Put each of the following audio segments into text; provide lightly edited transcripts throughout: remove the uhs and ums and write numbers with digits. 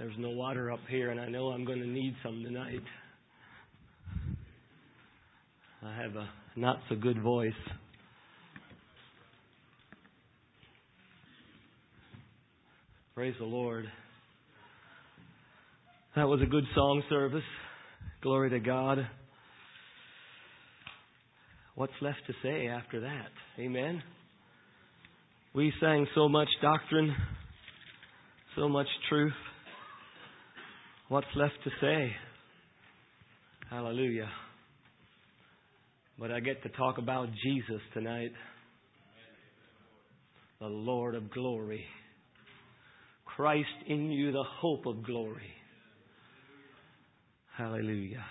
There's no water up here, and I know I'm going to need some tonight. I have a not so good voice. Praise the Lord. That was a good song service. Glory to God. What's left to say after that? Amen. We sang so much doctrine, so much truth. What's left to say? Hallelujah. But I get to talk about Jesus tonight, the Lord of glory. Christ in you, the hope of glory. Hallelujah.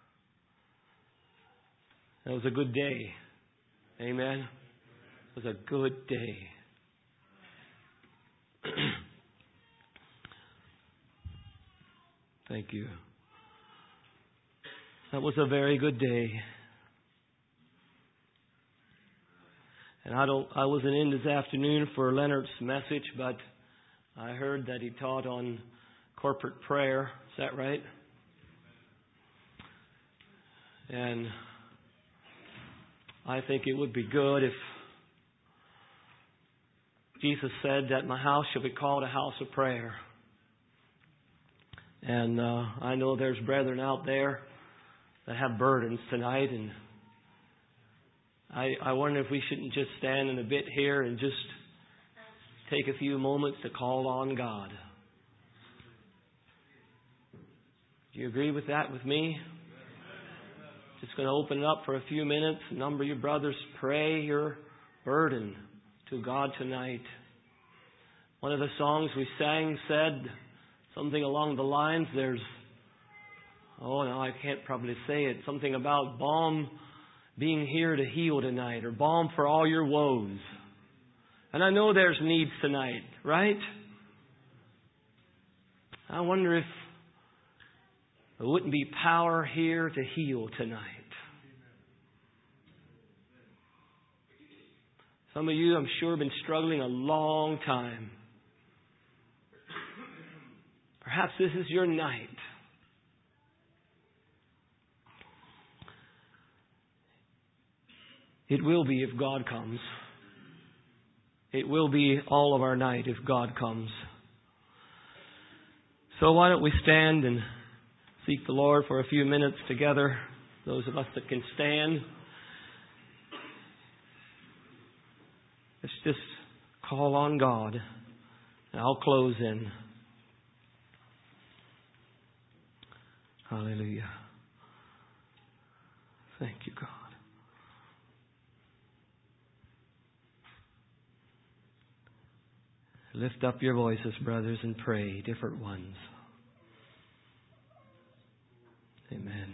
It was a good day. Amen. It was a good day. Thank you. That was a very good day. And I wasn't in this afternoon for Leonard's message, but I heard that he taught on corporate prayer. Is that right? And I think it would be good if Jesus said that my house shall be called a house of prayer. And I know there's brethren out there that have burdens tonight, and I wonder if we shouldn't just stand in a bit here and just take a few moments to call on God. Do you agree with that with me? Just going to open it up for a few minutes. A number of you brothers, pray your burden to God tonight. One of the songs we sang said something along the lines, I can't probably say it, something about balm being here to heal tonight, or balm for all your woes. And I know there's needs tonight, right? I wonder if there wouldn't be power here to heal tonight. Some of you, I'm sure, have been struggling a long time. Perhaps this is your night. It will be if God comes. It will be all of our night if God comes. So why don't we stand and seek the Lord for a few minutes together, those of us that can stand. Let's just call on God. And I'll close in. Hallelujah. Thank you, God. Lift up your voices, brothers, and pray, different ones. Amen.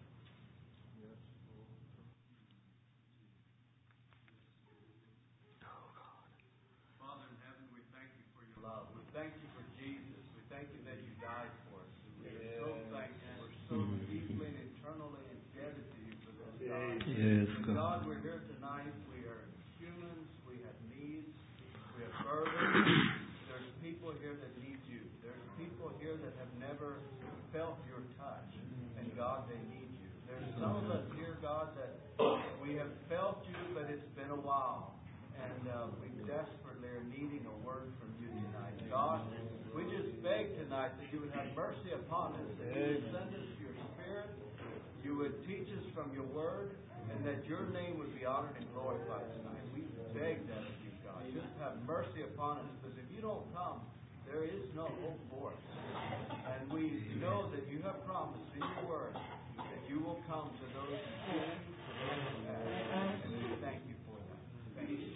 Oh, God. Father in heaven, we thank you for your love. We thank you for Jesus. We thank you that you died for us. We are so thankful. We're so deeply and eternally indebted to you for this, God. Yes, God. God, we're here tonight. We are humans. We have needs. We have burdens. There's people here that need you. There's people here that have never felt your touch. And God, they need you. There's some of us here, God, that we have felt you, but it's been a while. And we desperately are needing a word from you tonight. God, we just beg tonight that you would have mercy upon us, that you would send us your Spirit, you would teach us from your word, and that your name would be honored and glorified tonight. We beg that of you, God. Just have mercy upon us, because if you don't come, there is no hope for us. And we know that you have promised in your word that you will come to those who sin, to those who ask. And we thank you for that. Thank you.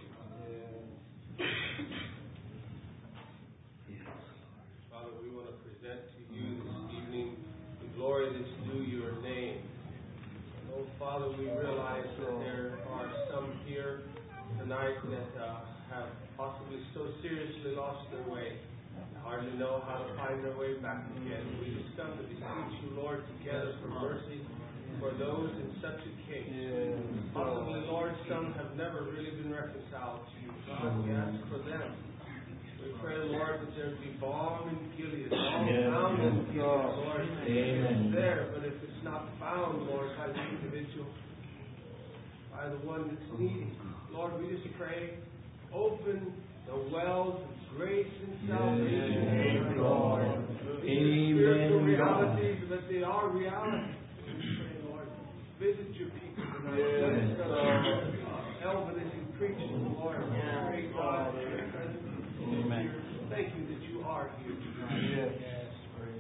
Father, we want to present to you this evening the glory that's due your name. And oh, Father, we realize that there are some here tonight that have possibly so seriously lost their way. Hardly know how to find their way back again. We just come to beseech you, Lord, together for mercy for those in such a case. Possibly, Lord, some have never really been reconciled to you. God, we ask for them We pray, Lord, that there be balm in Gilead, all found in Gilead, Lord. It's there, but if it's not found, Lord, by the individual, by the one that's needy, Lord, we just pray, open the wells of grace and salvation, Lord. These spiritual realities, that they are realities. We pray, Lord, visit your people tonight. Elvin, as you preach the Lord, pray, God, for your presence. Amen. Thank you that you are here tonight. Yes.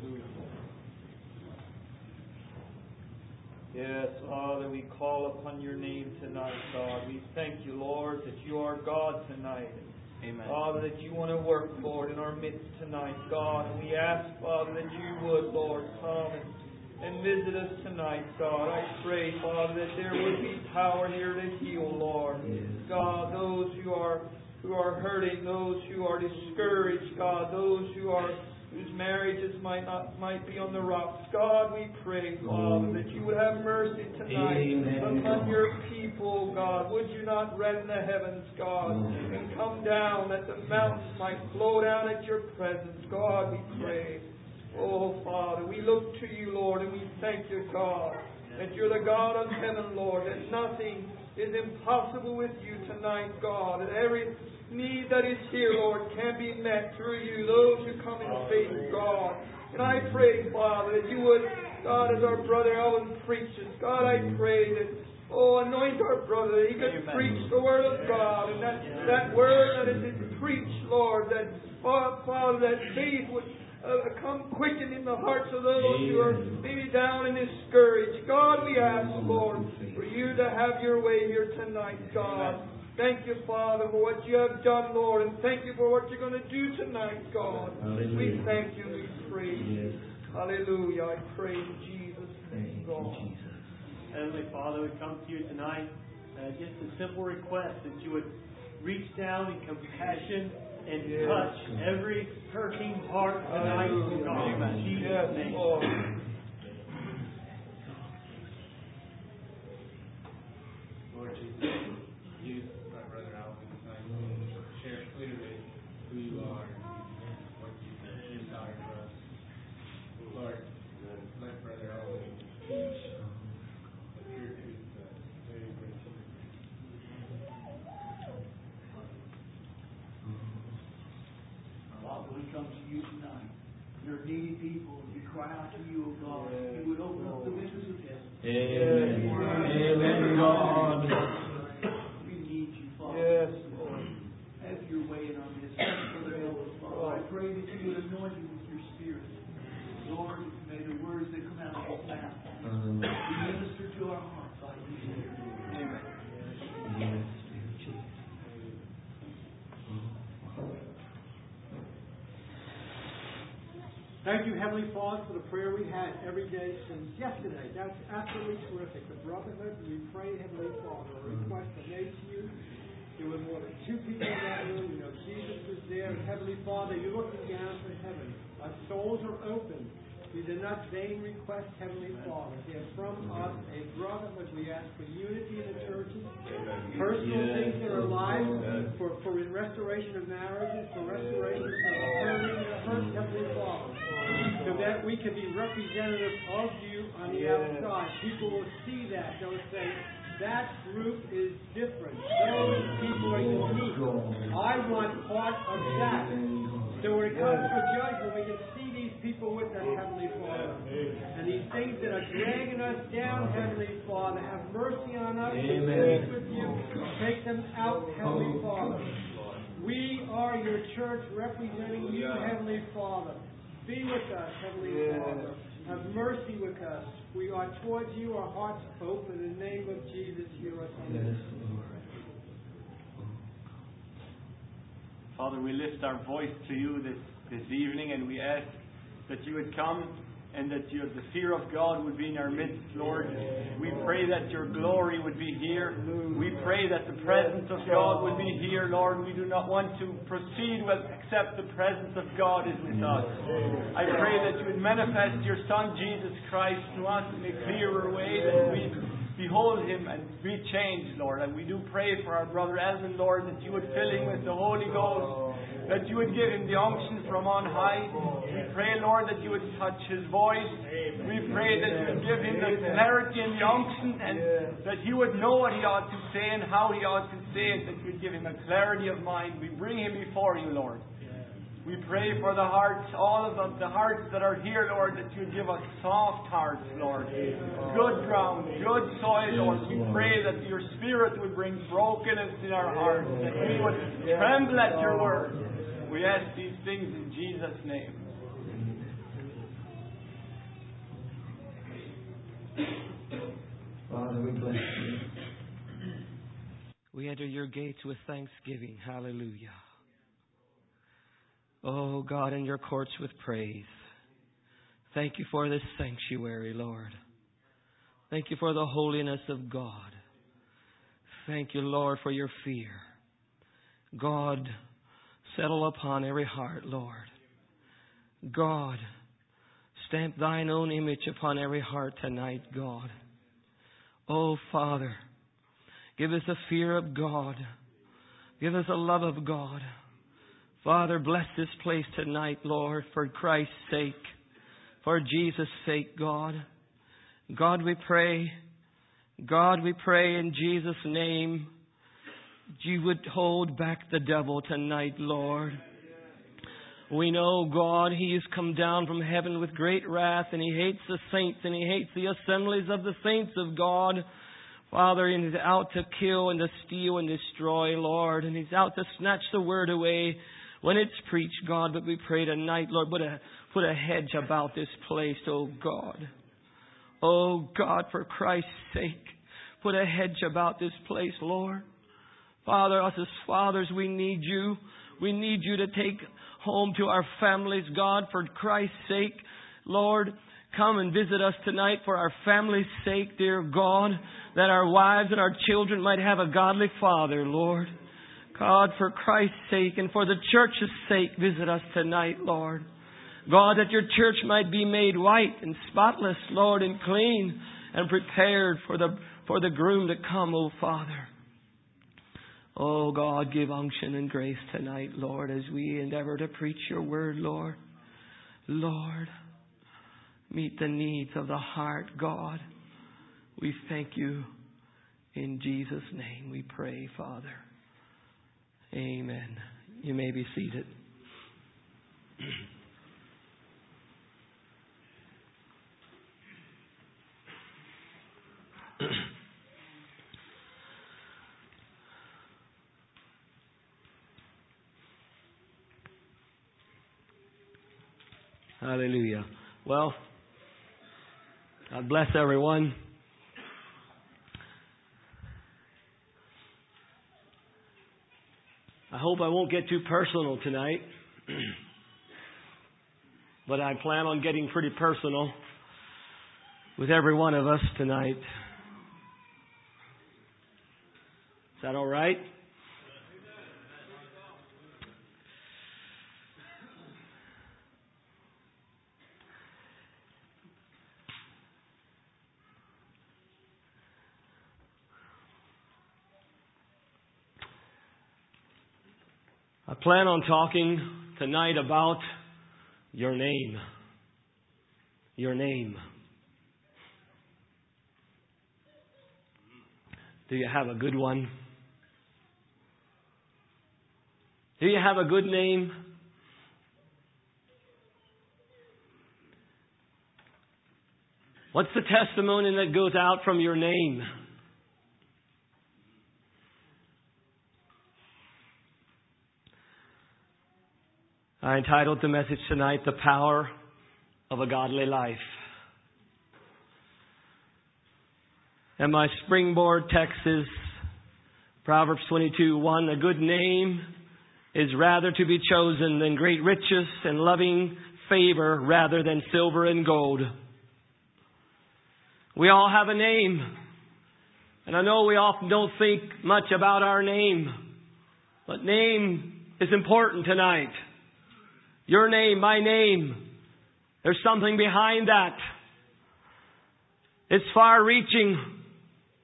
Yes, Father, we call upon your name tonight, God. We thank you, Lord, that you are God tonight. Amen. Father, that you want to work, Lord, in our midst tonight, God. And we ask, Father, that you would, Lord, come and visit us tonight, God. I pray, Father, that there would be power here to heal, Lord. God, those who are hurting, those who are discouraged, God, those whose marriages might be on the rocks. God, we pray, Father, that you would have mercy tonight upon your people, God. Would you not rend the heavens, God, and come down that the mountains might flow down at your presence, God, we pray. Oh, Father, we look to you, Lord, and we thank you, God, that you're the God of heaven, Lord, that nothing is impossible with you tonight, God, and every need that is here, Lord, can be met through you, those who come in faith, God. And I pray, Father, that you would, God, as our brother Elvin preaches, God, I pray that, anoint our brother, that he could preach the Word of God, and that Word that is preached, Lord, that, Father, that faith would come quicken in the hearts of those who are maybe down and discouraged. God, we ask, Lord, for you to have your way here tonight, God. Thank you, Father, for what you have done, Lord, and thank you for what you're going to do tonight, God. Hallelujah. We thank you and we praise you. Hallelujah. I pray in Jesus' name, God. Heavenly Father, we come to you tonight. Just a simple request that you would reach down in compassion and touch every hurting heart tonight, God. In Jesus' name. Lord, Jesus, use my brother Alvin tonight to share clearly who you are and what you desire for us. Lord, let brother Alvin teach the pure truth that very great. Father, we come to you tonight. There are needy people. We cry out to you, O God. You would open up the windows of heaven. Amen. Amen, God. We need you, Father. Yes, Lord. Have your way in our midst. For their elders, Father. I pray that you would anoint you with your Spirit. Lord, may the words that come out of your mouth be ministered to our hearts by you. Amen. Yes. Thank you, Heavenly Father, for the prayer we had every day since yesterday. That's absolutely terrific. The brotherhood, we pray, Heavenly Father, a request I made to you. There were more than 2 people in that room. You know, Jesus was there. And Heavenly Father, you're looking down from heaven. Our souls are open. These are not vain requests, Heavenly Father. They're from us, a brotherhood. We ask for unity in the churches, personal things in our lives, for restoration of marriages, for restoration of the hurt, Heavenly Father, so that we can be representative of you on the outside. People will see that. They'll say, that group is different. Those people are unique. I want part of that. So when it comes to judgment, we can see these people with us, Heavenly Father. And these things that are dragging us down, Heavenly Father, have mercy on us. Amen. With you. Take them out, Heavenly Father. We are your church representing you, Heavenly Father. Be with us, Heavenly Father. Have mercy with us. We are towards you, our hearts open. In the name of Jesus, hear us. Amen. Father, we lift our voice to you this evening, and we ask that you would come and that the fear of God would be in our midst, Lord. We pray that your glory would be here. We pray that the presence of God would be here, Lord. We do not want to proceed except the presence of God is with us. I pray that you would manifest your Son, Jesus Christ, to us in a clearer way, that we behold Him and be changed, Lord. And we do pray for our brother Elvin, Lord, that You would fill him with the Holy Ghost, that You would give him the unction from on high. We pray, Lord, that You would touch his voice. We pray that You would give him the clarity and the unction, and that he would know what he ought to say and how he ought to say it, that You would give him a clarity of mind. We bring him before You, Lord. We pray for the hearts, all of the hearts that are here, Lord, that You would give us soft hearts, Lord. Good ground, good soil, Lord. We pray that Your Spirit would bring brokenness in our hearts, that we would tremble at Your word. We ask these things in Jesus' name. Father, we bless You. We enter Your gates with thanksgiving. Hallelujah. Oh, God, in Your courts with praise. Thank You for this sanctuary, Lord. Thank You for the holiness of God. Thank You, Lord, for Your fear. God, settle upon every heart, Lord. God, stamp Thine own image upon every heart tonight, God. Oh, Father, give us a fear of God. Give us a love of God. Father, bless this place tonight, Lord, for Christ's sake, for Jesus' sake, God. God, we pray in Jesus' name, You would hold back the devil tonight, Lord. We know, God, he has come down from heaven with great wrath, and he hates the saints, and he hates the assemblies of the saints of God. Father, and he's out to kill and to steal and destroy, Lord, and he's out to snatch the word away when it's preached, God. But we pray tonight, Lord, put a hedge about this place, oh God. Oh God, for Christ's sake, put a hedge about this place, Lord. Father, us as fathers, we need You. We need You to take home to our families, God, for Christ's sake. Lord, come and visit us tonight for our family's sake, dear God, that our wives and our children might have a godly father, Lord. God, for Christ's sake and for the church's sake, visit us tonight, Lord. God, that Your church might be made white and spotless, Lord, and clean and prepared for the groom to come, oh Father. Oh God, give unction and grace tonight, Lord, as we endeavor to preach Your word, Lord. Lord, meet the needs of the heart, God. We thank You. In Jesus' name we pray, Father. Amen. You may be seated. Hallelujah. Well, God bless everyone. I hope I won't get too personal tonight. But I plan on getting pretty personal with every one of us tonight. Is that all right? I plan on talking tonight about your name. Your name. Do you have a good one? Do you have a good name? What's the testimony that goes out from your name? I entitled the message tonight, The Power of a Godly Life. And my springboard text is Proverbs 22:1. A good name is rather to be chosen than great riches and loving favor rather than silver and gold. We all have a name. And I know we often don't think much about our name. But name is important tonight. Your name, my name. There's something behind that. It's far-reaching.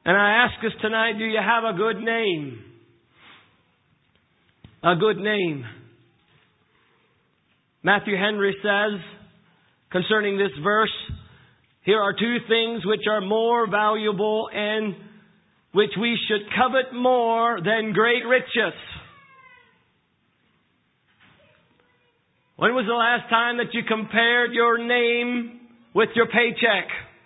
And I ask us tonight, do you have a good name? A good name. Matthew Henry says, concerning this verse, here are two things which are more valuable and which we should covet more than great riches. When was the last time that you compared your name with your paycheck?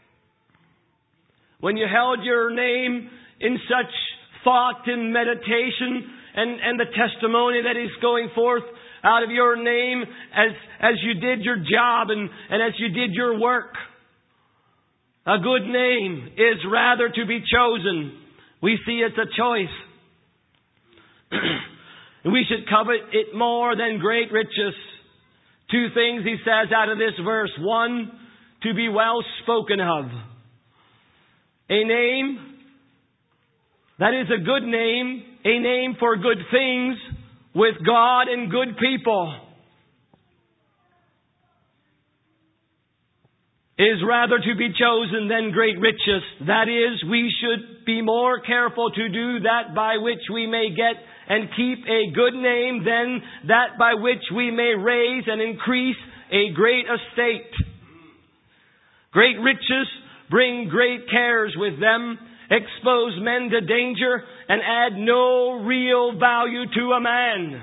When you held your name in such thought and meditation and the testimony that is going forth out of your name as you did your job and as you did your work. A good name is rather to be chosen. We see it's a choice. We should covet it more than great riches. Two things he says out of this verse. One, to be well spoken of. A name that is a good name, a name for good things with God and good people, is rather to be chosen than great riches. That is, we should be more careful to do that by which we may get and keep a good name than that by which we may raise and increase a great estate. Great riches bring great cares with them, expose men to danger, and add no real value to a man.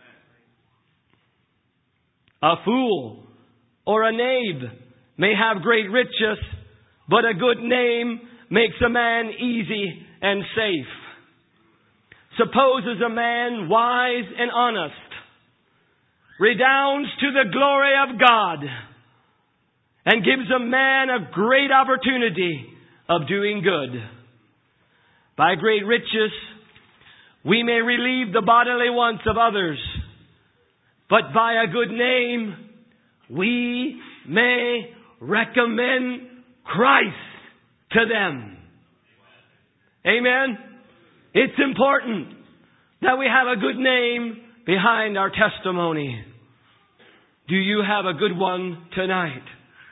A fool or a knave may have great riches, but a good name makes a man easy and safe. Supposes a man wise and honest, redounds to the glory of God, and gives a man a great opportunity of doing good. By great riches, we may relieve the bodily wants of others, but by a good name, we may recommend Christ to them. Amen? It's important that we have a good name behind our testimony. Do you have a good one tonight?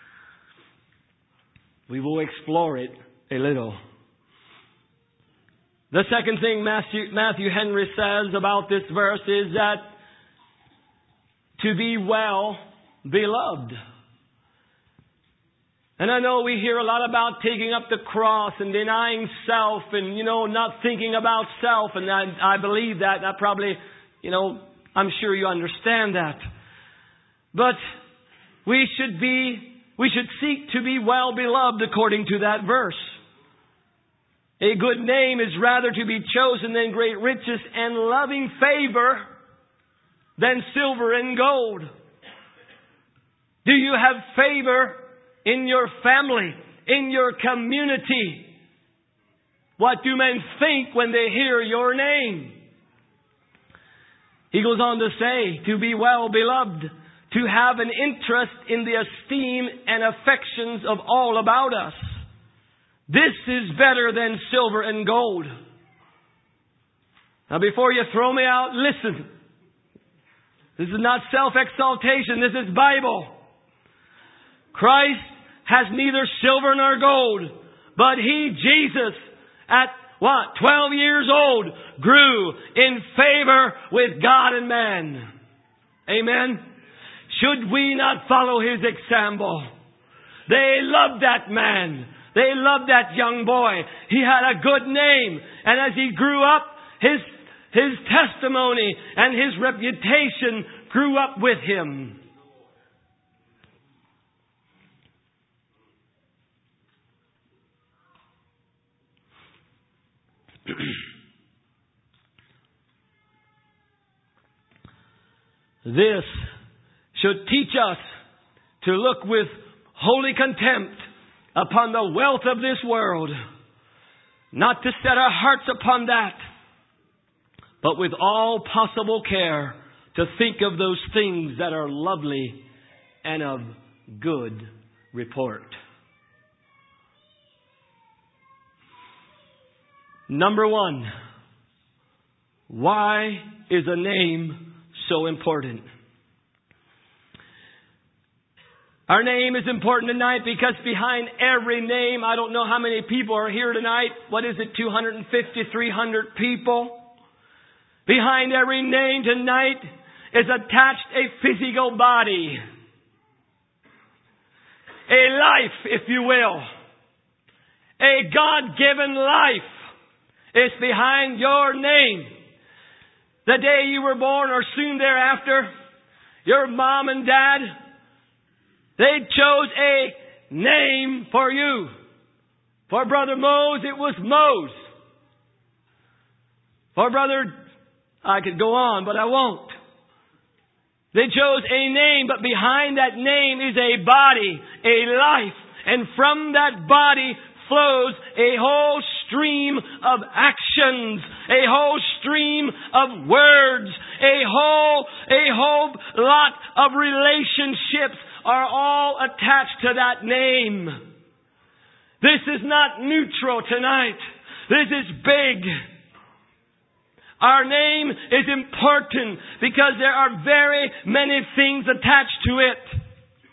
We will explore it a little. The second thing Matthew Henry says about this verse is that to be well beloved. And I know we hear a lot about taking up the cross and denying self and, not thinking about self. And I believe that. I probably, I'm sure you understand that. But we should seek to be well beloved according to that verse. A good name is rather to be chosen than great riches, and loving favor than silver and gold. Do you have favor in your family, in your community? What do men think when they hear your name? He goes on to say, to be well beloved, to have an interest in the esteem and affections of all about us. This is better than silver and gold. Now before you throw me out, listen. This is not self-exaltation. This is Bible. Christ has neither silver nor gold, but He, Jesus, at 12 years old, grew in favor with God and man. Amen? Should we not follow His example? They loved that man. They loved that young boy. He had a good name. And as he grew up, his testimony and his reputation grew up with him. This should teach us to look with holy contempt upon the wealth of this world, not to set our hearts upon that, but with all possible care to think of those things that are lovely and of good report. Number one, why is a name so important? Our name is important tonight because behind every name, I don't know how many people are here tonight. What is it, 250, 300 people? Behind every name tonight is attached a physical body. A life, if you will. A God-given life is behind your name. The day you were born or soon thereafter, your mom and dad, they chose a name for you. For Brother Mose, it was Mose. For Brother, I could go on, but I won't. They chose a name, but behind that name is a body, a life. And from that body flows a whole stream of actions, a whole stream of words, a whole lot of relationships are all attached to that name. This is not neutral tonight. This is big. Our name is important because there are very many things attached to it.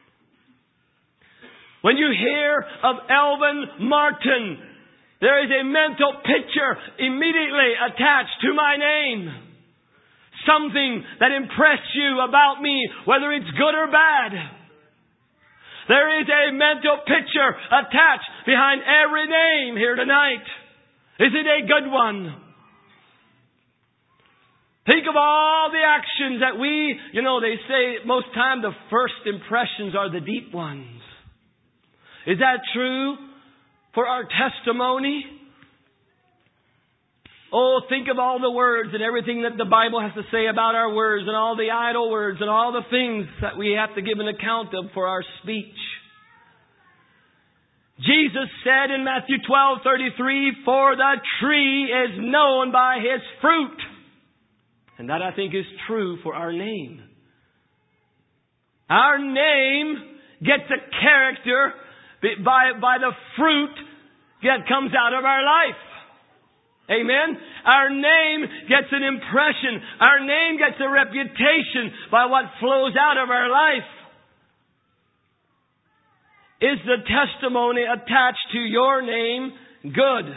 When you hear of Elvin Martin, there is a mental picture immediately attached to my name. Something that impressed you about me, whether it's good or bad. There is a mental picture attached behind every name here tonight. Is it a good one? Think of all the actions that they say most time the first impressions are the deep ones. Is that true for our testimony? Oh, think of all the words and everything that the Bible has to say about our words and all the idle words and all the things that we have to give an account of for our speech. Jesus said in Matthew 12:33, "For the tree is known by his fruit." And that, I think, is true for our name. Our name gets a character by the fruit that comes out of our life. Amen? Our name gets an impression. Our name gets a reputation by what flows out of our life. Is the testimony attached to your name good?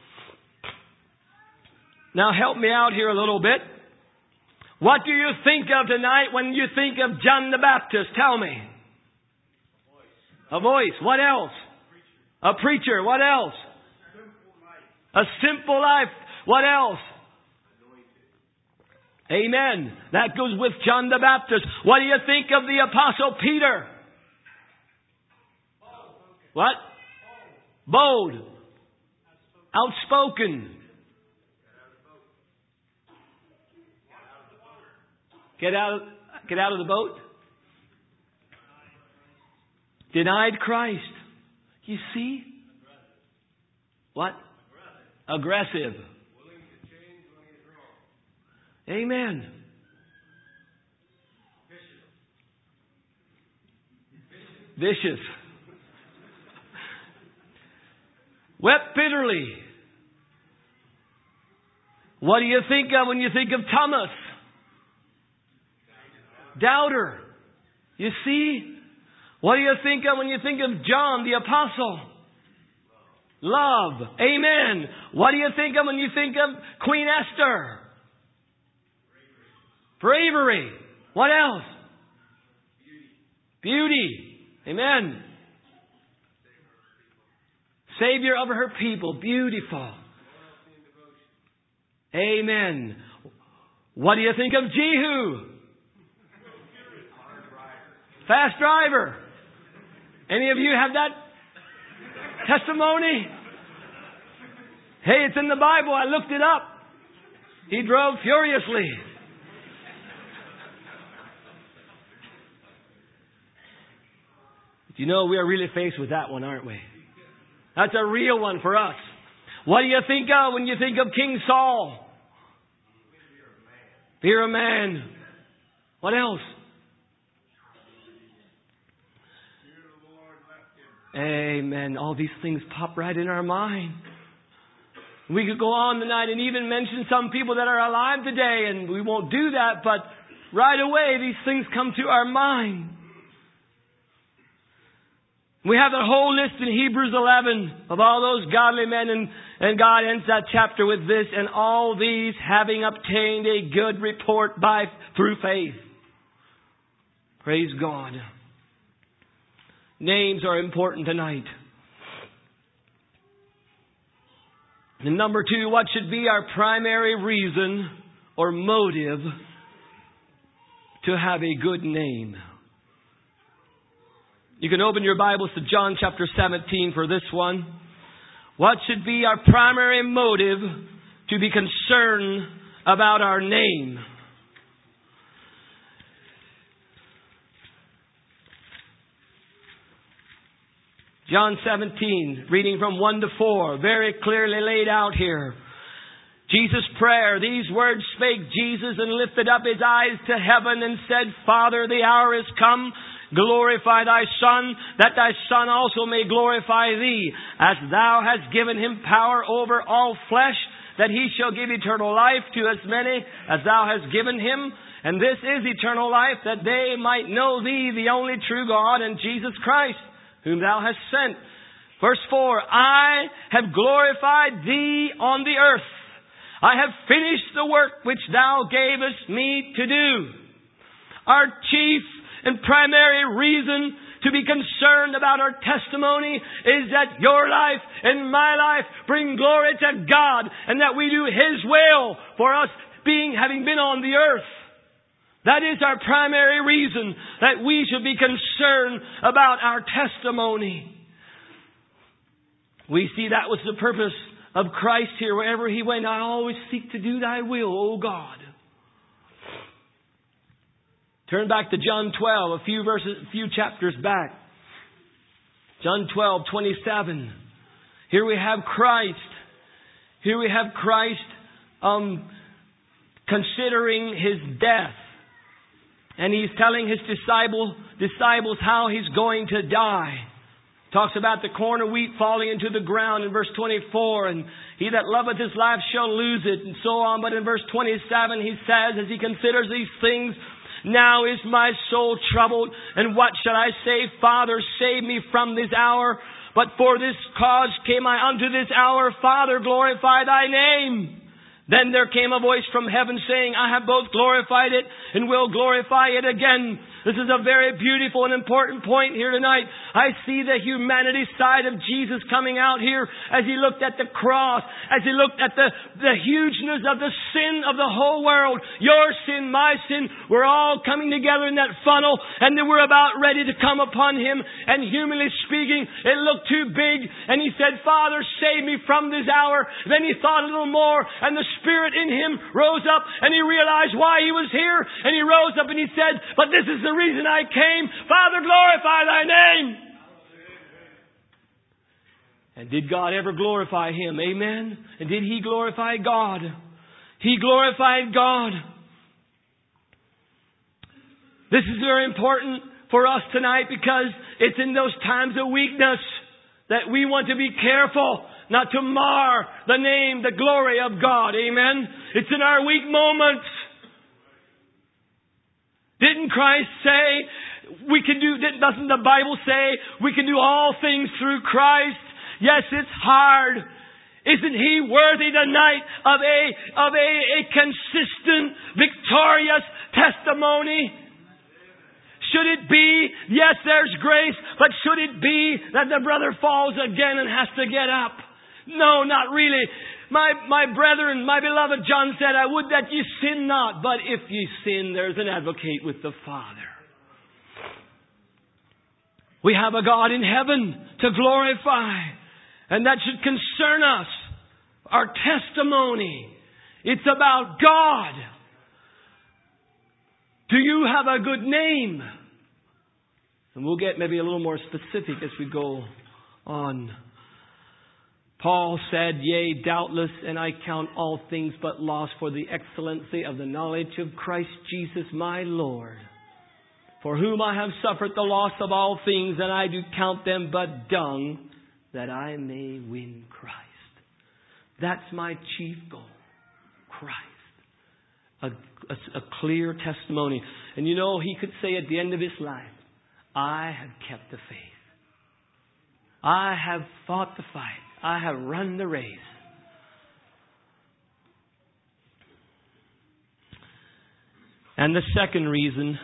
Now help me out here a little bit. What do you think of tonight when you think of John the Baptist? Tell me. A voice. What else? A preacher. What else? A simple life. What else? Amen. That goes with John the Baptist. What do you think of the Apostle Peter? What? Bold. Outspoken. Get out of the boat. Denied Christ. You see? What? Aggressive. Amen. Vicious. Wept bitterly. What do you think of when you think of Thomas? Doubter. You see? What do you think of when you think of John the Apostle? Love. Amen. What do you think of when you think of Queen Esther? Bravery. What else? Beauty. Amen. Savior of her people. Beautiful. Amen. What do you think of Jehu? Fast driver. Any of you have that testimony? Hey, it's in the Bible. I looked it up. He drove furiously. You know, we are really faced with that one, aren't we? That's a real one for us. What do you think of when you think of King Saul? Fear of man. What else? Amen. All these things pop right in our mind. We could go on tonight and even mention some people that are alive today, and we won't do that, but right away these things come to our mind. We have the whole list in Hebrews 11 of all those godly men, and God ends that chapter with this, and all these having obtained a good report through faith. Praise God. Names are important tonight. And number 2, what should be our primary reason or motive to have a good name? You can open your Bibles to John chapter 17 for this one. What should be our primary motive to be concerned about our name? John 17, reading from 1 to 4, very clearly laid out here. Jesus' prayer, these words spake Jesus and lifted up His eyes to heaven and said, Father, the hour is come. Glorify Thy Son, that Thy Son also may glorify Thee, as Thou hast given Him power over all flesh, that He shall give eternal life to as many as Thou hast given Him. And this is eternal life, that they might know Thee, the only true God, and Jesus Christ, whom Thou hast sent. Verse 4, I have glorified Thee on the earth. I have finished the work which Thou gavest me to do. Our chief and primary reason to be concerned about our testimony is that your life and my life bring glory to God, and that we do His will for us having been on the earth. That is our primary reason that we should be concerned about our testimony. We see that was the purpose of Christ here. Wherever He went, I always seek to do Thy will, O God. Turn back to John 12, a few chapters back. John 12:27. Here we have Christ. Here we have Christ considering His death. And He's telling His disciples how He's going to die. Talks about the corn of wheat falling into the ground in verse 24. And he that loveth his life shall lose it, and so on. But in verse 27 He says, as He considers these things, now is my soul troubled, and what shall I say? Father, save me from this hour. But for this cause came I unto this hour. Father, glorify Thy name. Then there came a voice from heaven saying, I have both glorified it and will glorify it again. This is a very beautiful and important point here tonight. I see the humanity side of Jesus coming out here as He looked at the cross, as He looked at the hugeness of the sin of the whole world. Your sin, my sin, we're all coming together in that funnel, and then we're about ready to come upon Him. And humanly speaking, it looked too big, and He said, Father, save me from this hour. Then He thought a little more, and the Spirit in Him rose up, and He realized why He was here, and He rose up and He said, but this is the reason I came. Father, glorify Thy name. And did God ever glorify Him? Amen. And did He glorify God? He glorified God. This is very important for us tonight, because it's in those times of weakness that we want to be careful not to mar the name, the glory of God. Amen. It's in our weak moments. Didn't Christ say doesn't the Bible say we can do all things through Christ? Yes, it's hard. Isn't He worthy tonight of a consistent, victorious testimony? Should it be, yes, there's grace, but should it be that the brother falls again and has to get up? No, not really. My brethren, my beloved, John said, I would that ye sin not, but if ye sin, there's an advocate with the Father. We have a God in heaven to glorify, and that should concern us. Our testimony, it's about God. Do you have a good name? And we'll get maybe a little more specific as we go on. Paul said, yea, doubtless, and I count all things but loss for the excellency of the knowledge of Christ Jesus my Lord, for whom I have suffered the loss of all things, and I do count them but dung, that I may win Christ. That's my chief goal. Christ. A clear testimony. And you know, he could say at the end of his life, I have kept the faith. I have fought the fight. I have run the race. And the second reason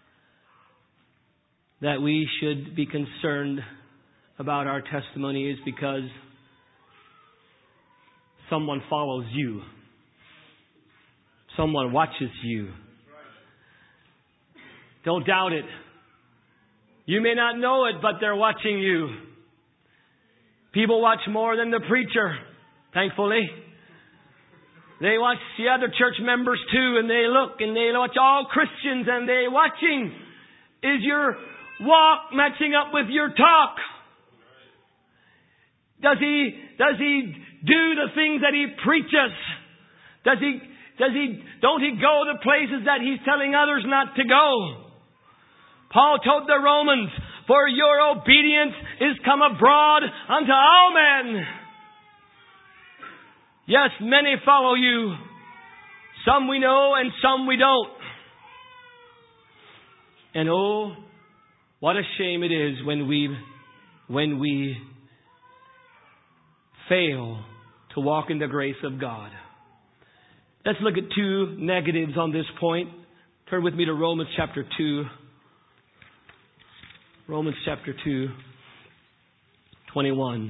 that we should be concerned about our testimony is because someone follows you. Someone watches you. Don't doubt it. You may not know it, but they're watching you. People watch more than the preacher, thankfully. They watch the other church members too, and they look and they watch all Christians, and they're watching. Is your walk matching up with your talk? Does he do the things that he preaches? Don't he go to places that he's telling others not to go? Paul told the Romans, for your obedience is come abroad unto all men. Yes, many follow you. Some we know and some we don't. And oh, what a shame it is when we fail to walk in the grace of God. Let's look at two negatives on this point. Turn with me to Romans chapter 2. Romans chapter 2, 21.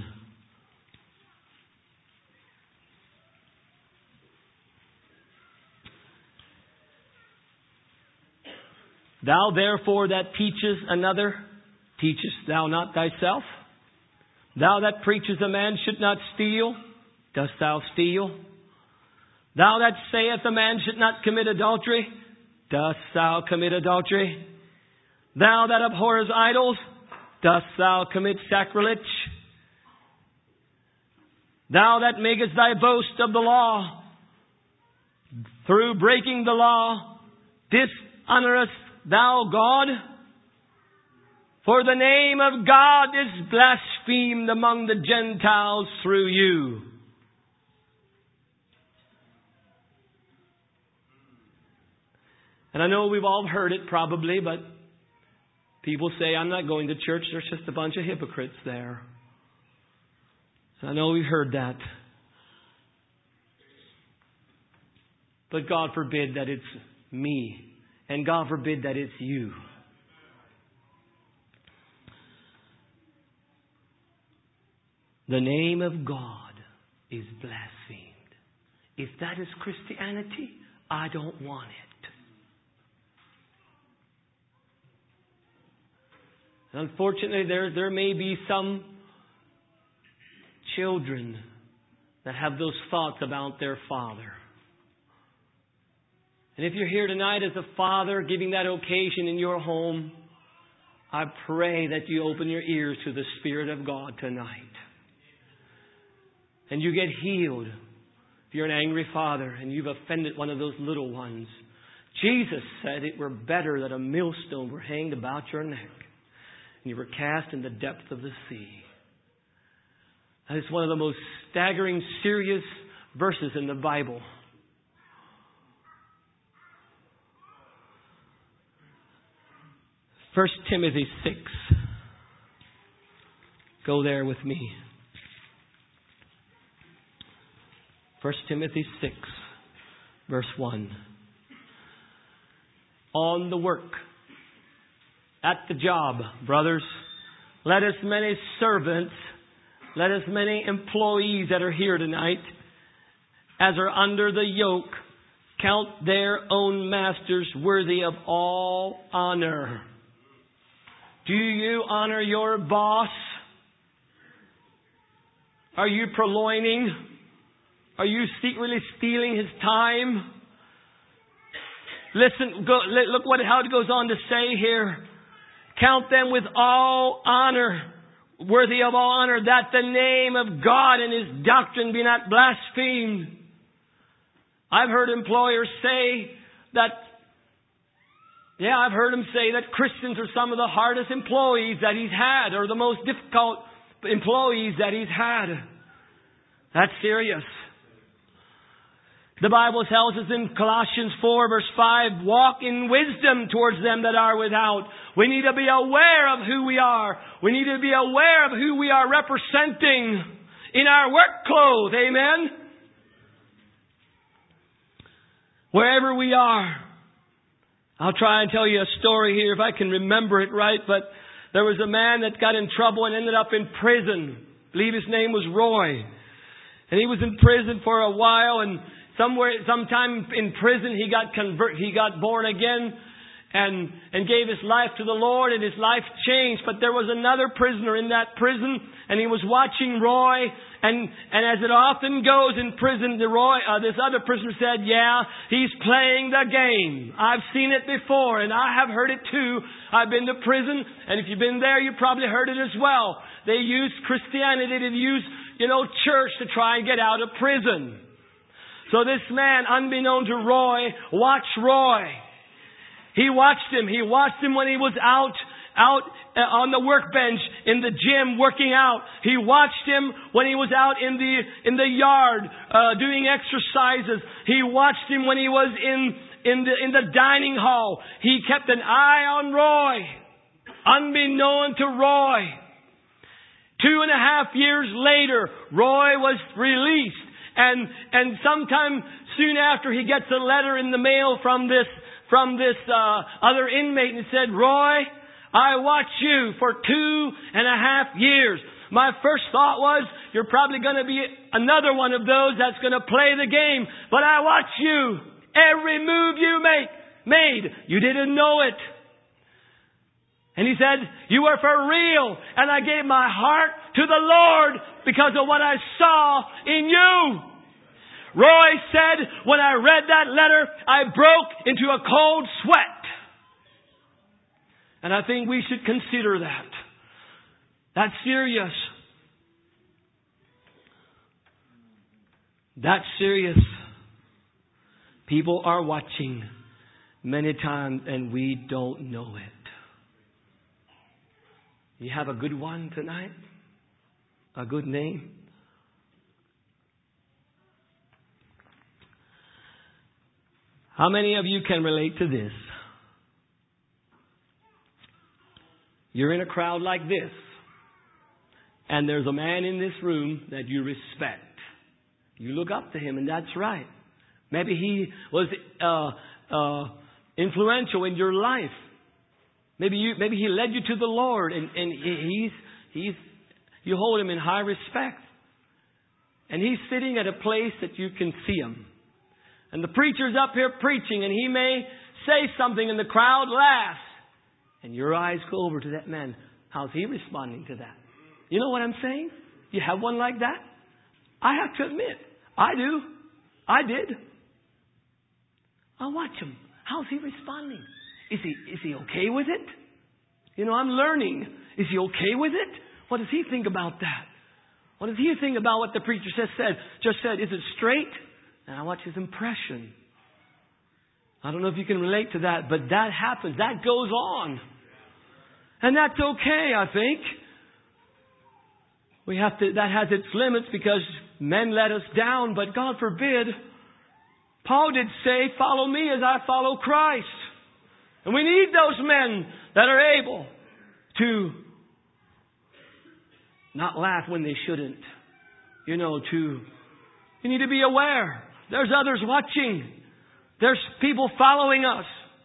Thou therefore that teachest another, teachest thou not thyself? Thou that preachest a man should not steal, dost thou steal? Thou that sayest a man should not commit adultery, dost thou commit adultery? Thou that abhorrest idols, dost thou commit sacrilege? Thou that makest thy boast of the law, through breaking the law, dishonorest thou God? For the name of God is blasphemed among the Gentiles through you. And I know we've all heard it probably, but people say, I'm not going to church. There's just a bunch of hypocrites there. I know we've heard that. But God forbid that it's me. And God forbid that it's you. The name of God is blasphemed. If that is Christianity, I don't want it. Unfortunately, there may be some children that have those thoughts about their father. And if you're here tonight as a father giving that occasion in your home, I pray that you open your ears to the Spirit of God tonight. And you get healed. If you're an angry father and you've offended one of those little ones, Jesus said it were better that a millstone were hanged about your neck and you were cast in the depth of the sea. That is one of the most staggering, serious verses in the Bible. 1 Timothy 6. Go there with me. 1 Timothy 6, verse 1. On the work, at the job, brothers, let as many servants, let as many employees that are here tonight as are under the yoke count their own masters worthy of all honor. Do you honor your boss? Are you purloining? Are you secretly stealing his time? Listen, look how it goes on to say here. Count them with all honor, worthy of all honor, that the name of God and His doctrine be not blasphemed. I've heard employers say that, I've heard them say that Christians are some of the hardest employees that he's had, or the most difficult employees that he's had. That's serious. The Bible tells us in Colossians 4 verse 5, walk in wisdom towards them that are without. We need to be aware of who we are. We need to be aware of who we are representing in our work clothes. Amen? Wherever we are. I'll try and tell you a story here if I can remember it right, but there was a man that got in trouble and ended up in prison. I believe his name was Roy. And he was in prison for a while, and sometime in prison he got born again and gave his life to the Lord, and his life changed. But there was another prisoner in that prison, and he was watching Roy, and as it often goes in prison, this other prisoner said, yeah, he's playing the game. I've seen it before, and I have heard it too. I've been to prison, and if you've been there, you probably heard it as well. They use Christianity to use, church to try and get out of prison. So this man, unbeknown to Roy, watched Roy. He watched him. He watched him when he was out on the workbench in the gym working out. He watched him when he was out in the yard doing exercises. He watched him when he was in the dining hall. He kept an eye on Roy, unbeknown to Roy. 2.5 years later, Roy was released. And sometime soon after, he gets a letter in the mail from this other inmate, and it said, Roy, I watched you for 2.5 years. My first thought was, you're probably going to be another one of those that's going to play the game. But I watched you. Every move you made, you didn't know it. And he said, you were for real. And I gave my heart to the Lord because of what I saw in you. Roy said, when I read that letter, I broke into a cold sweat. And I think we should consider that. That's serious. That's serious. People are watching many times and we don't know it. You have a good one tonight? A good name? How many of you can relate to this? You're in a crowd like this, and there's a man in this room that you respect. You look up to him, and that's right. Maybe he was influential in your life. Maybe he led you to the Lord, and you hold him in high respect. And he's sitting at a place that you can see him. And the preacher's up here preaching, and he may say something, and the crowd laughs. And your eyes go over to that man. How's he responding to that? You know what I'm saying? You have one like that? I have to admit, I do. I did. I watch him. How's he responding? Is he okay with it? I'm learning. Is he okay with it? What does he think about that? What does he think about what the preacher just said? Is it straight? And I watch his impression. I don't know if you can relate to that, but that happens. That goes on. And that's okay, I think. That has its limits because men let us down, but God forbid. Paul did say, follow me as I follow Christ. And we need those men that are able to not laugh when they shouldn't. You need to be aware. There's others watching. There's people following us.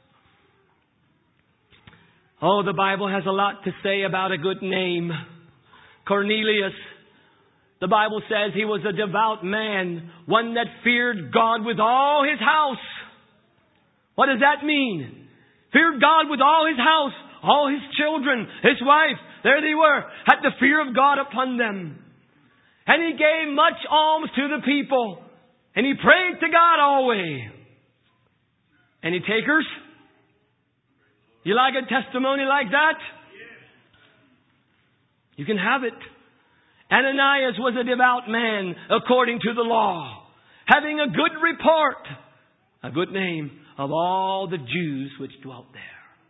Oh, the Bible has a lot to say about a good name. Cornelius, the Bible says he was a devout man, one that feared God with all his house. What does that mean? Feared God with all his house, all his children, his wife. There they were, had the fear of God upon them. And he gave much alms to the people. And he prayed to God always. Any takers? You like a testimony like that? You can have it. Ananias was a devout man according to the law, having a good report, a good name of all the Jews which dwelt there.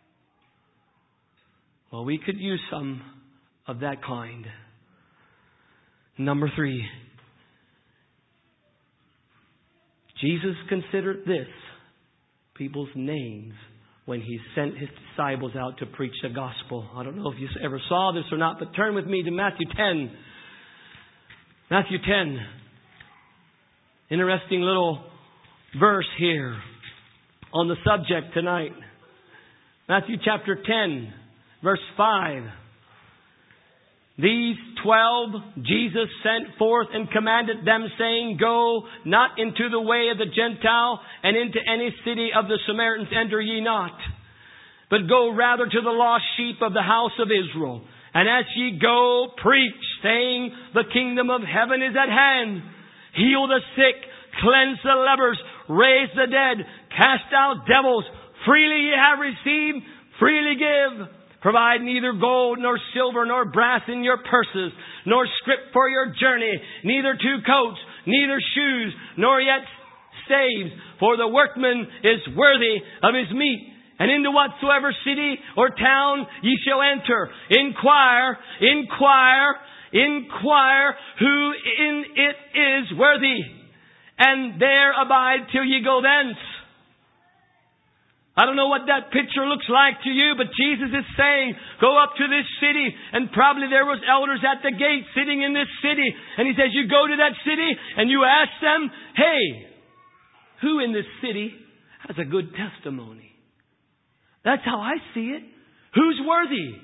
Well, we could use some of that kind. Number 3. Jesus considered this people's names when He sent His disciples out to preach the gospel. I don't know if you ever saw this or not, but turn with me to Matthew 10. Matthew 10. Interesting little verse here on the subject tonight. Matthew chapter 10, verse 5. These 12 Jesus sent forth and commanded them, saying, Go not into the way of the Gentile, and into any city of the Samaritans enter ye not, but go rather to the lost sheep of the house of Israel. And as ye go, preach, saying, The kingdom of heaven is at hand. Heal the sick, cleanse the lepers, raise the dead, cast out devils. Freely ye have received, freely give. Provide neither gold, nor silver, nor brass in your purses, nor scrip for your journey, neither 2 coats, neither shoes, nor yet staves. For the workman is worthy of his meat. And into whatsoever city or town ye shall enter, inquire who in it is worthy, and there abide till ye go thence. I don't know what that picture looks like to you, but Jesus is saying, go up to this city, and probably there was elders at the gate sitting in this city, and He says, you go to that city and you ask them, hey, who in this city has a good testimony? That's how I see it. Who's worthy?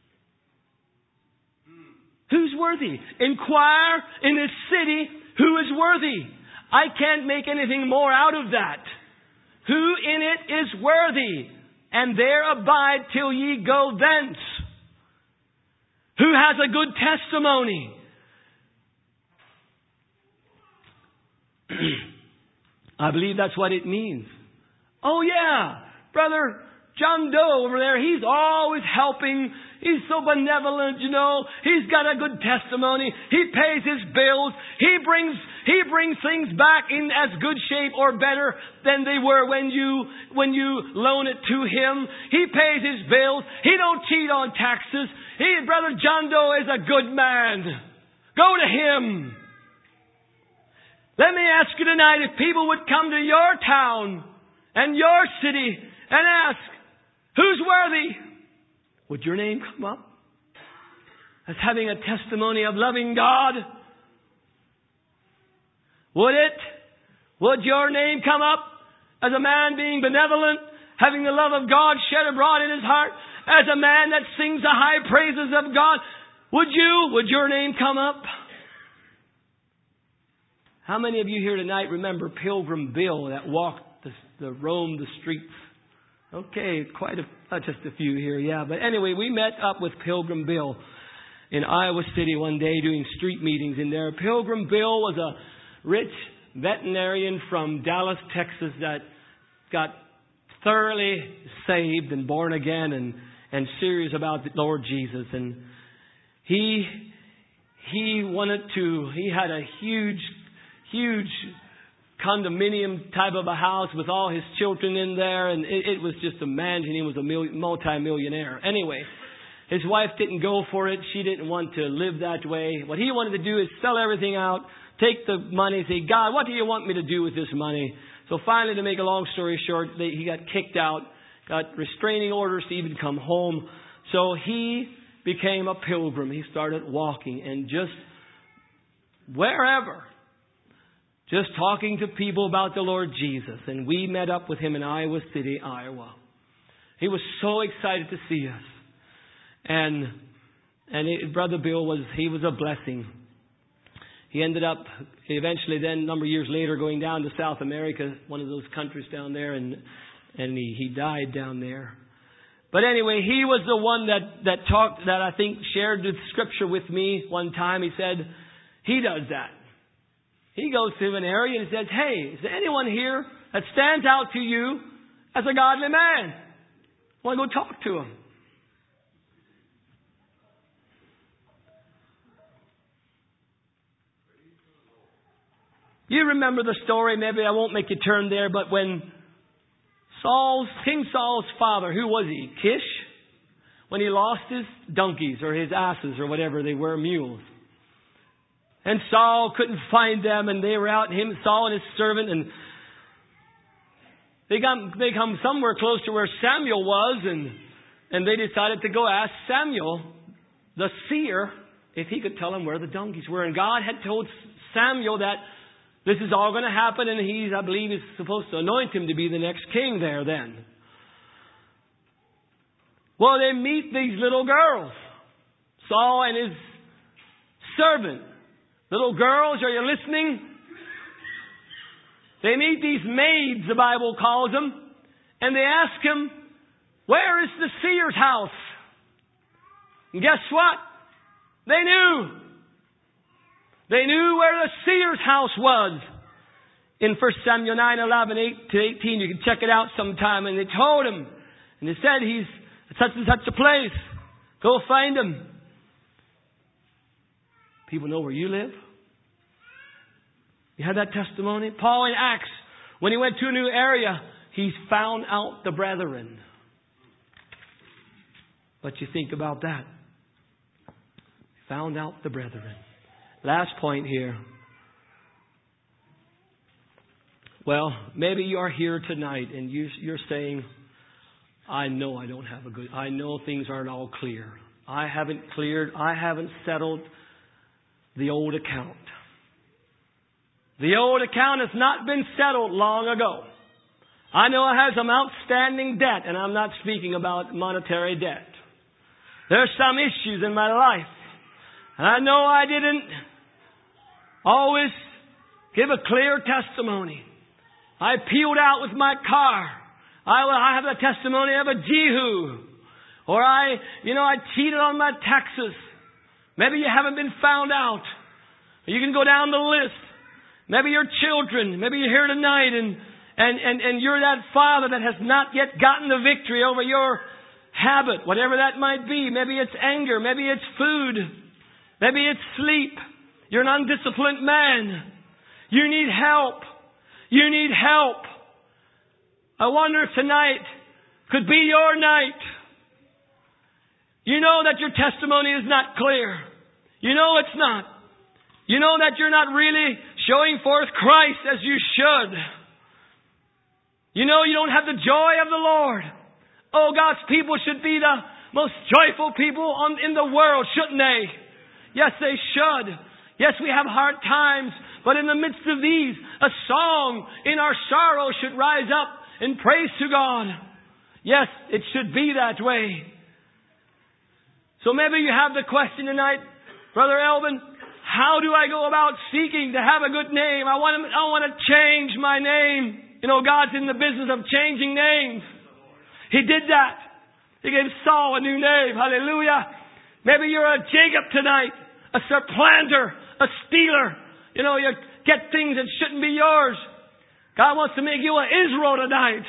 Who's worthy? Inquire in this city who is worthy. I can't make anything more out of that. Who in it is worthy, and there abide till ye go thence. Who has a good testimony? I believe that's what it means. Oh yeah, Brother John Doe over there, he's always helping. He's so benevolent, you know. He's got a good testimony. He pays his bills. He brings things back in as good shape or better than they were when you loan it to him. He pays his bills. He don't cheat on taxes. Brother John Doe is a good man. Go to him. Let me ask you tonight, if people would come to your town and your city and ask, who's worthy? Would your name come up as having a testimony of loving God? Would it? Would your name come up as a man being benevolent, having the love of God shed abroad in his heart, as a man that sings the high praises of God? Would your name come up? How many of you here tonight remember Pilgrim Bill that walked roamed the streets? Okay, not just a few here, yeah. But anyway, we met up with Pilgrim Bill in Iowa City one day doing street meetings in there. Pilgrim Bill was a rich veterinarian from Dallas, Texas that got thoroughly saved and born again and serious about the Lord Jesus. And he had a huge condominium type of a house with all his children in there, and it was just a mansion. He was a multi-millionaire. Anyway, his wife didn't go for it. She didn't want to live that way. What he wanted to do is sell everything out, take the money, say, God, what do you want me to do with this money? So finally, to make a long story short, he got kicked out, got restraining orders to even come home. So he became a pilgrim. He started walking and just wherever, just talking to people about the Lord Jesus. And we met up with him in Iowa City, Iowa. He was so excited to see us. And Brother Bill was a blessing. He ended up eventually then, a number of years later, going down to South America, one of those countries down there, and he died down there. But anyway, he was the one that I think shared the scripture with me one time. He said, he does that. He goes to an area and says, hey, is there anyone here that stands out to you as a godly man? I want to go talk to him. You remember the story, maybe I won't make you turn there, but when King Saul's father, who was he? Kish? When he lost his donkeys or his asses or whatever they were, mules. And Saul couldn't find them, and they were out, Saul and his servant, and They come somewhere close to where Samuel was, and they decided to go ask Samuel, the seer, if he could tell them where the donkeys were. And God had told Samuel that this is all going to happen, and I believe he's supposed to anoint him to be the next king there then. Well, they meet these little girls, Saul and his servant. Little girls, are you listening? They meet these maids, the Bible calls them, and they ask him, where is the seer's house? And guess what? They knew. They knew where the seer's house was. In 1 Samuel 9:11, 8 to 18, you can check it out sometime. And they told him, and they said, he's at such and such a place. Go find him. People know where you live. You had that testimony? Paul in Acts, when he went to a new area, he's found out the brethren. What you think about that? Found out the brethren. Last point here. Well, maybe you are here tonight and you're saying, I know I don't have I know things aren't all clear. I haven't settled the old account. The old account has not been settled long ago. I know I have some outstanding debt, and I'm not speaking about monetary debt. There's some issues in my life. And I know I didn't always give a clear testimony. I peeled out with my car. I have the testimony of a Jehu. Or I cheated on my taxes. Maybe you haven't been found out. You can go down the list. Maybe your children. Maybe you're here tonight and you're that father that has not yet gotten the victory over your habit, whatever that might be. Maybe it's anger. Maybe it's food. Maybe it's sleep. You're an undisciplined man. You need help. You need help. I wonder if tonight could be your night. You know that your testimony is not clear. You know it's not. You know that you're not really showing forth Christ as you should. You know you don't have the joy of the Lord. Oh, God's people should be the most joyful people in the world, shouldn't they? Yes, they should. Yes, we have hard times, but in the midst of these, a song in our sorrow should rise up in praise to God. Yes, it should be that way. So maybe you have the question tonight, Brother Elvin, how do I go about seeking to have a good name? I want to change my name. You know, God's in the business of changing names. He did that. He gave Saul a new name. Hallelujah. Maybe you're a Jacob tonight, a supplanter, a stealer. You know, you get things that shouldn't be yours. God wants to make you an Israel tonight.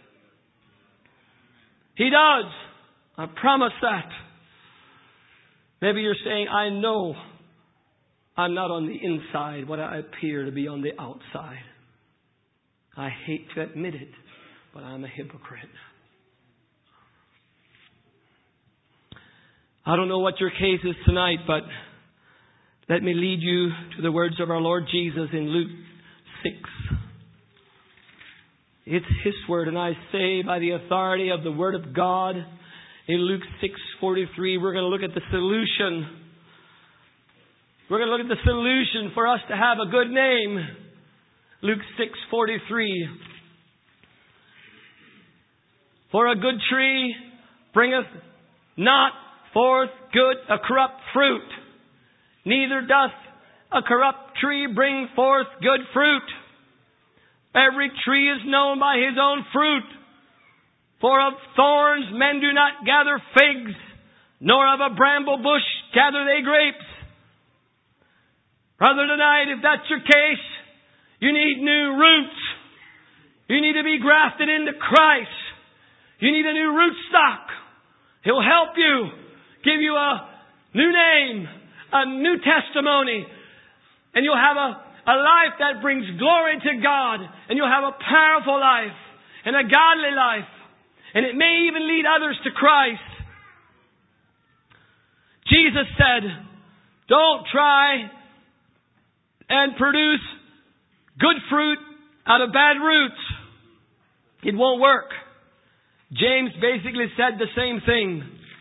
He does. I promise that. Maybe you're saying, I know I'm not on the inside what I appear to be on the outside. I hate to admit it, but I'm a hypocrite. I don't know what your case is tonight, but let me lead you to the words of our Lord Jesus in Luke 6. It's His word, and I say by the authority of the Word of God, in Luke 6:43, we're going to look at the solution. We're going to look at the solution for us to have a good name. Luke 6:43. For a good tree bringeth not forth a corrupt fruit, neither doth a corrupt tree bring forth good fruit. Every tree is known by his own fruit. For of thorns men do not gather figs, nor of a bramble bush gather they grapes. Brother, tonight, if that's your case, you need new roots. You need to be grafted into Christ. You need a new rootstock. He'll help you, give you a new name, a new testimony, and you'll have a life that brings glory to God, and you'll have a powerful life and a godly life, and it may even lead others to Christ. Jesus said, don't try and produce good fruit out of bad roots. It won't work. James basically said the same thing.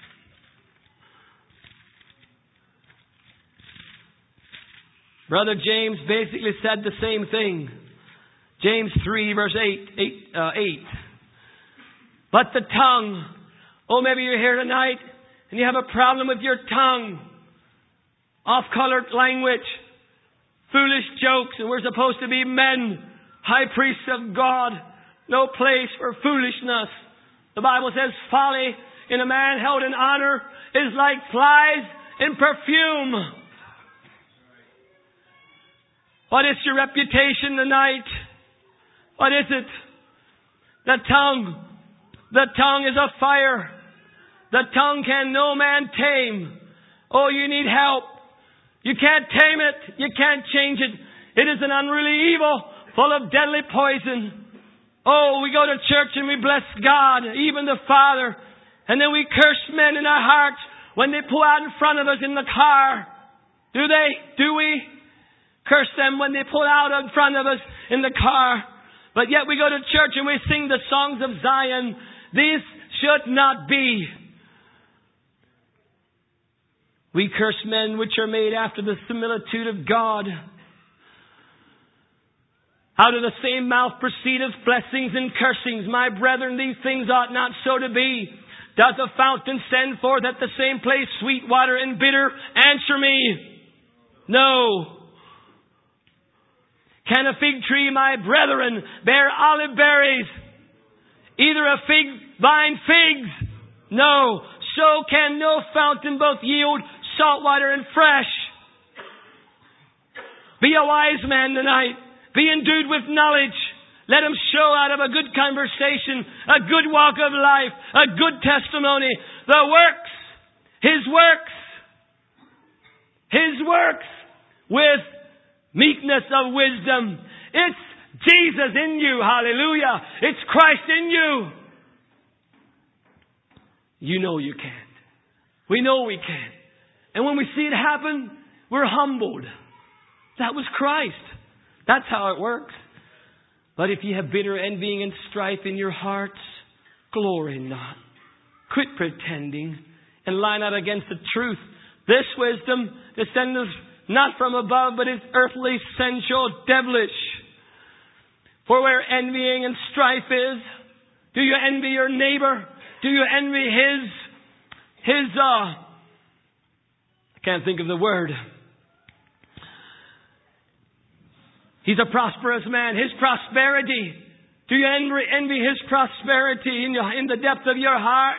Brother James basically said the same thing. James 3 verse 8. But the tongue. Oh, maybe you're here tonight and you have a problem with your tongue. Off-colored language. Foolish jokes. And we're supposed to be men. High priests of God. No place for foolishness. The Bible says folly in a man held in honor is like flies in perfume. What is your reputation tonight? What is it? The tongue. The tongue is a fire. The tongue can no man tame. Oh, you need help. You can't tame it. You can't change it. It is an unruly evil full of deadly poison. Oh, we go to church and we bless God, even the Father. And then we curse men in our hearts when they pull out in front of us in the car. Do they? Do we? Curse them when they pull out in front of us in the car. But yet we go to church and we sing the songs of Zion. This should not be. We curse men which are made after the similitude of God. Out of the same mouth proceedeth blessings and cursings. My brethren, these things ought not so to be. Doth a fountain send forth at the same place sweet water and bitter? Answer me. No. Can a fig tree, my brethren, bear olive berries? Either a fig vine figs? No. So can no fountain both yield salt water and fresh. Be a wise man tonight. Be endued with knowledge. Let him show out of a good conversation, a good walk of life, a good testimony, the works, His works with meekness of wisdom. It's Jesus in you. Hallelujah. It's Christ in you. You know you can't. We know we can't. And when we see it happen, we're humbled. That was Christ. That's how it works. But if you have bitter envying and strife in your hearts, glory not. Quit pretending and line out against the truth. This wisdom descendeth not from above, but is earthly, sensual, devilish. For where envying and strife is, do you envy your neighbor? Do you envy I can't think of the word. He's a prosperous man. His prosperity. Do you envy his prosperity in the depth of your heart?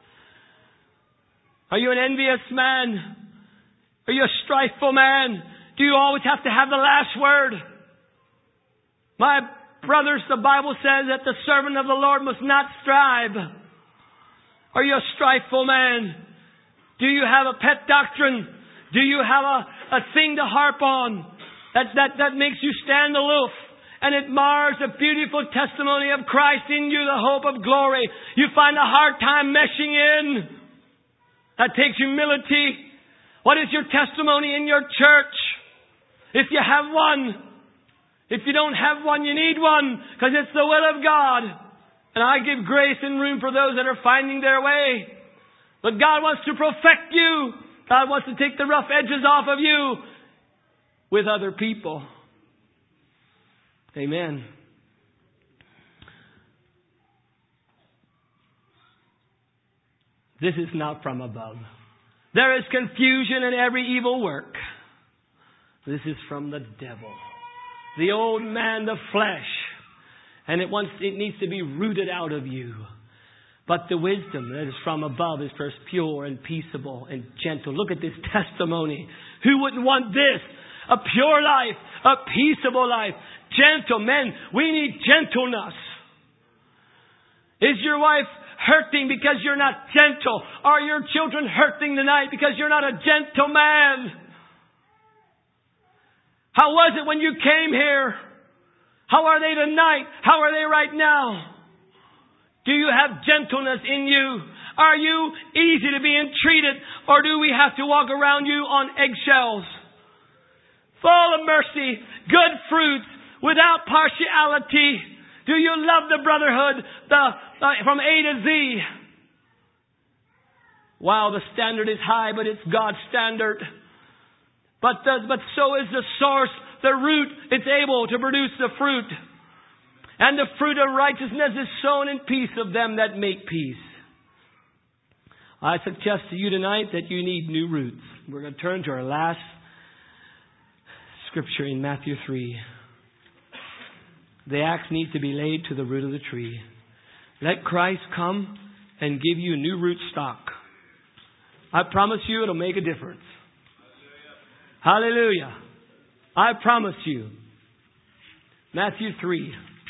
Are you an envious man? Are you a strifeful man? Do you always have to have the last word? My brothers, the Bible says that the servant of the Lord must not strive. Are you a strifeful man? Do you have a pet doctrine? Do you have a thing to harp on that makes you stand aloof? And it mars the beautiful testimony of Christ in you, the hope of glory. You find a hard time meshing in. That takes humility. What is your testimony in your church? If you have one. If you don't have one, you need one. Because it's the will of God. And I give grace and room for those that are finding their way. But God wants to perfect you. God wants to take the rough edges off of you with other people. Amen. This is not from above. There is confusion in every evil work. This is from the devil. The old man, the flesh. And it needs to be rooted out of you. But the wisdom that is from above is first pure and peaceable and gentle. Look at this testimony. Who wouldn't want this? A pure life, a peaceable life. Gentle men, we need gentleness. Is your wife hurting because you're not gentle? Are your children hurting tonight because you're not a gentle man? How was it when you came here? How are they tonight? How are they right now? Do you have gentleness in you? Are you easy to be entreated? Or do we have to walk around you on eggshells? Full of mercy, good fruits, without partiality, Do you love the brotherhood from A to Z? Wow, the standard is high, but it's God's standard. But so is the source, the root. It's able to produce the fruit. And the fruit of righteousness is sown in peace of them that make peace. I suggest to you tonight that you need new roots. We're going to turn to our last scripture in Matthew 3. The axe needs to be laid to the root of the tree. Let Christ come and give you new root stock. I promise you it'll make a difference. Hallelujah. I promise you. Matthew 3.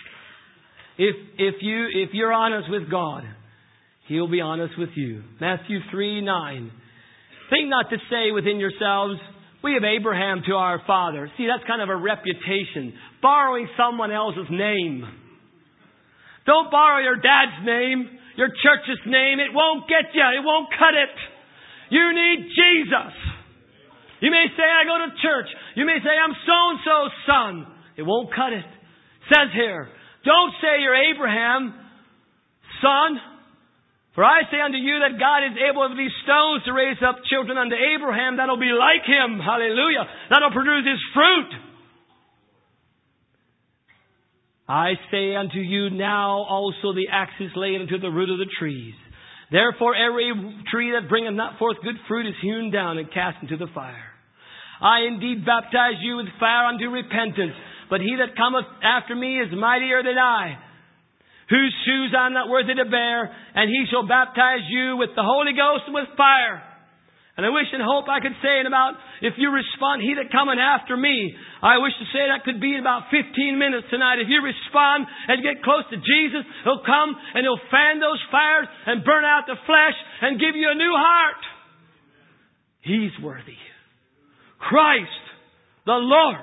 If you're honest with God, He'll be honest with you. Matthew 3:9. Think not to say within yourselves, we have Abraham to our father. See, that's kind of a reputation. Borrowing someone else's name. Don't borrow your dad's name, your church's name. It won't get you. It won't cut it. You need Jesus. You may say, I go to church. You may say, I'm so-and-so's son. It won't cut it. It says here, don't say you're Abraham's son. For I say unto you that God is able of these stones to raise up children unto Abraham that'll be like him. Hallelujah. That'll produce his fruit. I say unto you now also the axe is laid unto the root of the trees. Therefore every tree that bringeth not forth good fruit is hewn down and cast into the fire. I indeed baptize you with fire unto repentance, but he that cometh after me is mightier than I, whose shoes I am not worthy to bear, and He shall baptize you with the Holy Ghost and with fire. And I wish and hope I could say in about, if you respond, He that cometh after me, I wish to say that could be in about 15 minutes tonight. If you respond and get close to Jesus, He'll come and He'll fan those fires and burn out the flesh and give you a new heart. He's worthy. Christ, the Lord.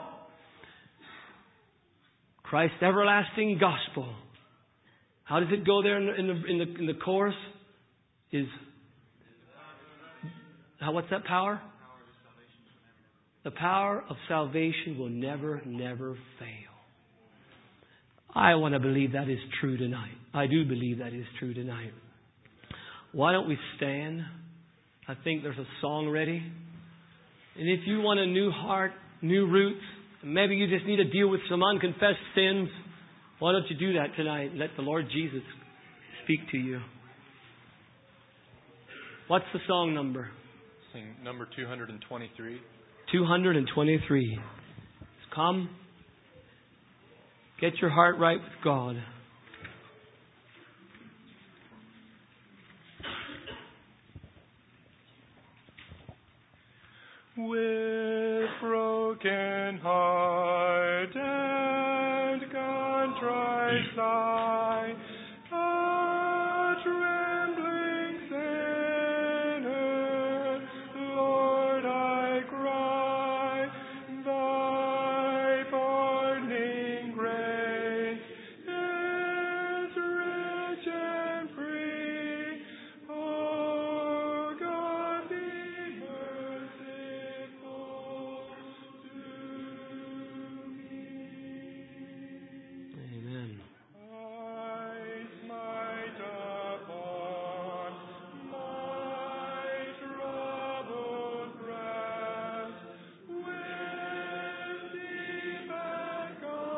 Christ's everlasting gospel. How does it go there in the chorus? What's that power? The power of salvation will never fail. I want to believe that is true tonight. I do believe that is true tonight. Why don't we stand? I think there's a song ready. And if you want a new heart, new roots, maybe you just need to deal with some unconfessed sins, why don't you do that tonight? Let the Lord Jesus speak to you. What's the song number? Sing number 223. 223. Come. Get your heart right with God. With broken heart and contrite sigh, a trembling sinner, Lord, I cry, Thy pardoning grace is rich and free. Oh, God, be merciful to me. Amen. I smite upon my troubled breast with deep and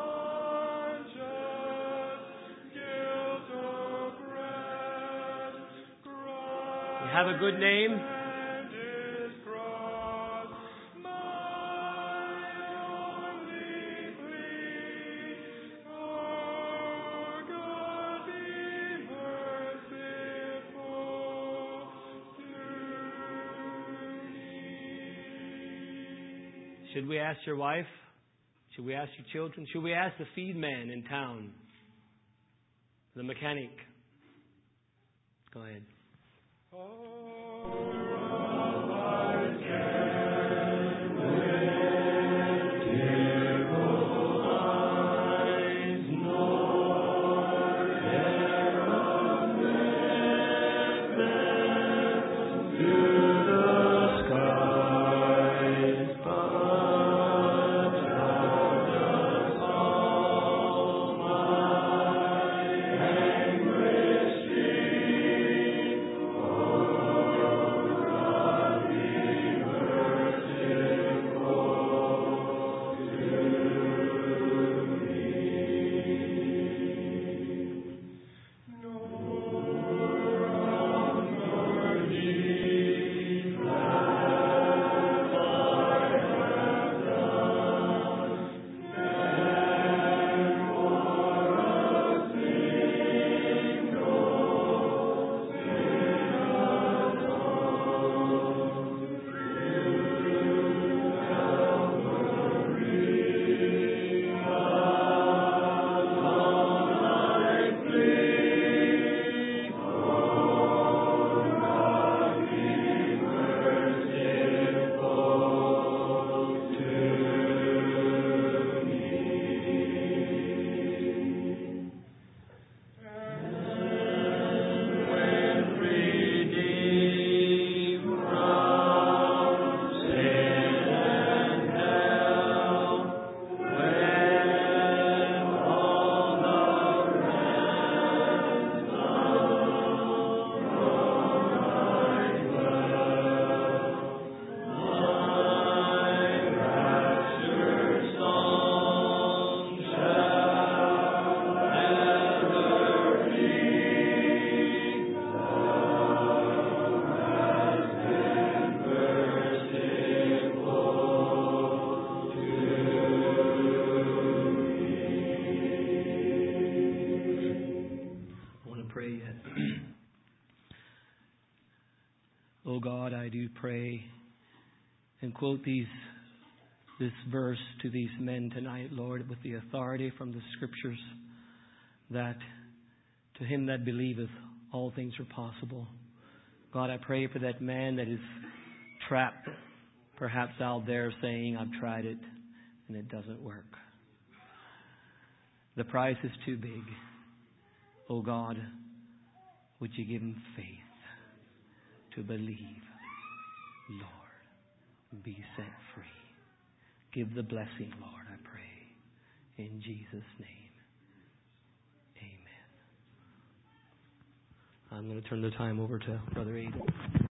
conscious guilt oppressed. You have a good name? And His cross, my only plea. Oh, God, be merciful to me. Should we ask your wife? Should we ask your children? Should we ask the feed man in town? The mechanic? Go ahead. Oh God, I do pray and quote this verse to these men tonight, Lord, with the authority from the Scriptures, that to him that believeth all things are possible. God, I pray for that man that is trapped, perhaps out there saying, I've tried it and it doesn't work. The price is too big. Oh God, would you give him faith to believe, Lord, be set free. Give the blessing, Lord, I pray. In Jesus' name, amen. I'm going to turn the time over to Brother Aiden.